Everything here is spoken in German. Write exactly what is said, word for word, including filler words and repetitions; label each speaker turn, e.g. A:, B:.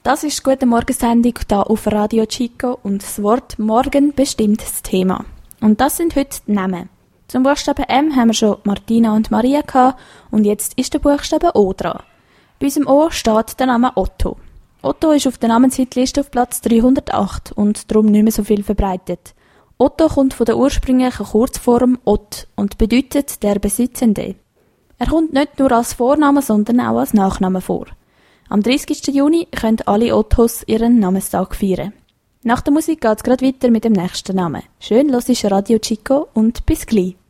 A: Das ist die Guten Morgen-Sendung hier auf Radio Chico und das Wort Morgen bestimmt das Thema. Und das sind heute die Namen. Zum Buchstaben M haben wir schon Martina und Maria gehabt und jetzt ist der Buchstabe O dran. Bei unserem O steht der Name Otto. Otto ist auf der Namenshitliste auf Platz dreihundertacht und darum nicht mehr so viel verbreitet. Otto kommt von der ursprünglichen Kurzform Ott und bedeutet der Besitzende. Er kommt nicht nur als Vorname, sondern auch als Nachname vor. Am dreißigsten Juni können alle Ottos ihren Namenstag feiern. Nach der Musik geht es gerade weiter mit dem nächsten Namen. Schön, hörst du Radio Chico und bis gleich.